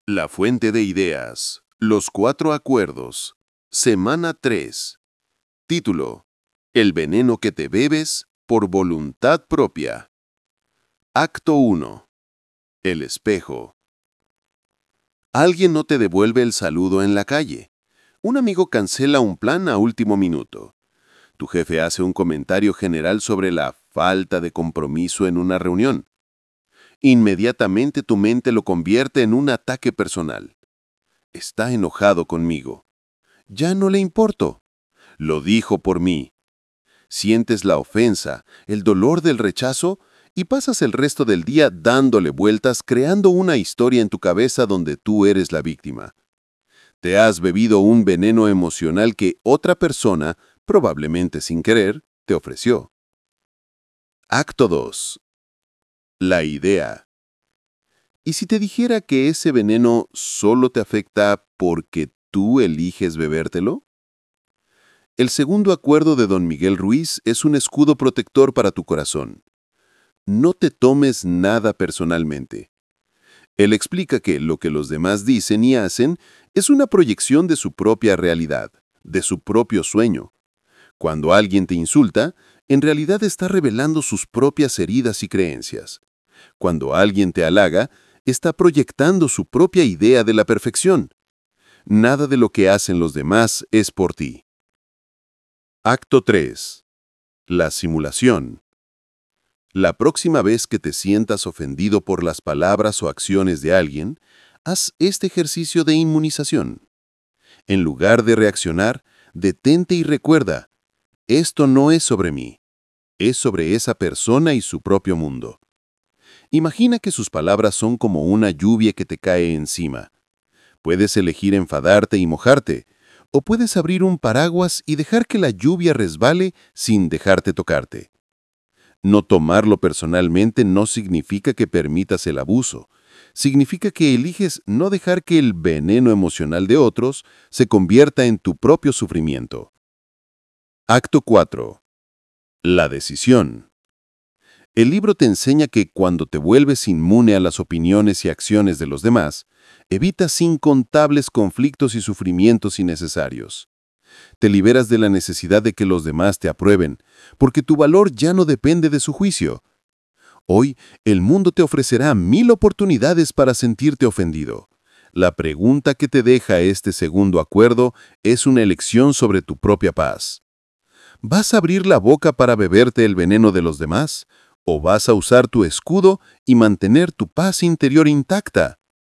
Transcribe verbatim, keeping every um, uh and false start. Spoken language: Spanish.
La fuente de ideas. Los cuatro acuerdos. Semana tres. Título: El veneno que te bebes por voluntad propia. Acto uno. El espejo. Alguien no te devuelve el saludo en la calle. Un amigo cancela un plan a último minuto. Tu jefe hace un comentario general sobre la falta de compromiso en una reunión. Inmediatamente tu mente lo convierte en un ataque personal. Está enojado conmigo. Ya no le importo. Lo dijo por mí. Sientes la ofensa, el dolor del rechazo y pasas el resto del día dándole vueltas, creando una historia en tu cabeza donde tú eres la víctima. Te has bebido un veneno emocional que otra persona, probablemente sin querer, te ofreció. Acto dos. La idea. ¿Y si te dijera que ese veneno solo te afecta porque tú eliges bebértelo? El segundo acuerdo de Don Miguel Ruiz es un escudo protector para tu corazón. No te tomes nada personalmente. Él explica que lo que los demás dicen y hacen es una proyección de su propia realidad, de su propio sueño. Cuando alguien te insulta, en realidad está revelando sus propias heridas y creencias. Cuando alguien te halaga, está proyectando su propia idea de la perfección. Nada de lo que hacen los demás es por ti. Acto tres. La simulación. La próxima vez que te sientas ofendido por las palabras o acciones de alguien, haz este ejercicio de inmunización. En lugar de reaccionar, detente y recuerda, esto no es sobre mí, es sobre esa persona y su propio mundo. Imagina que sus palabras son como una lluvia que te cae encima. Puedes elegir enfadarte y mojarte, o puedes abrir un paraguas y dejar que la lluvia resbale sin dejarte tocarte. No tomarlo personalmente no significa que permitas el abuso. Significa que eliges no dejar que el veneno emocional de otros se convierta en tu propio sufrimiento. Acto cuatro. La decisión. El libro te enseña que cuando te vuelves inmune a las opiniones y acciones de los demás, evitas incontables conflictos y sufrimientos innecesarios. Te liberas de la necesidad de que los demás te aprueben, porque tu valor ya no depende de su juicio. Hoy, el mundo te ofrecerá mil oportunidades para sentirte ofendido. La pregunta que te deja este segundo acuerdo es una elección sobre tu propia paz. ¿Vas a abrir la boca para beberte el veneno de los demás? ¿O vas a usar tu escudo y mantener tu paz interior intacta?